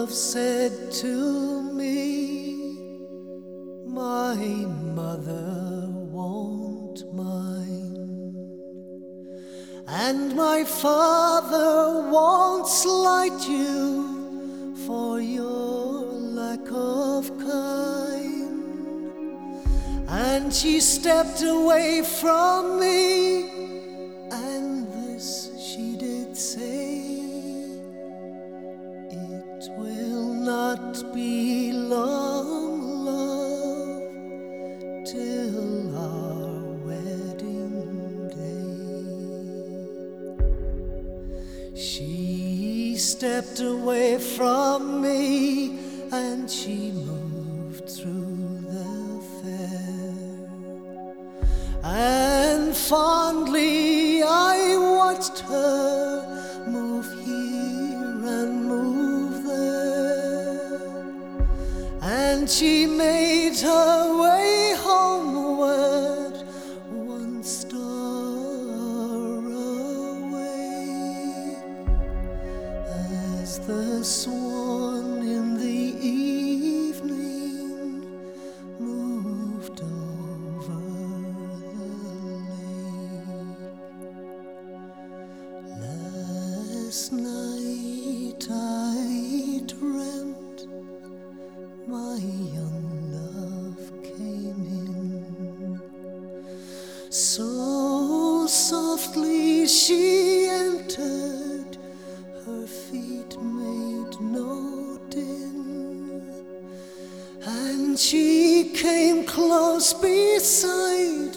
love said to me, my mother won't mind, and my father won't slight you for your lack of kind. And she stepped away from me, and this she did say, it will not be long, love, till our wedding day. She stepped away from me, and she moved through the fair, and fondly I watched her move here and move there, and she made her way homeward, one star away, as the swan in the evening moved over the lake. Last night I dreamt my young love came in, so softly she entered, her feet made no din, and she came close beside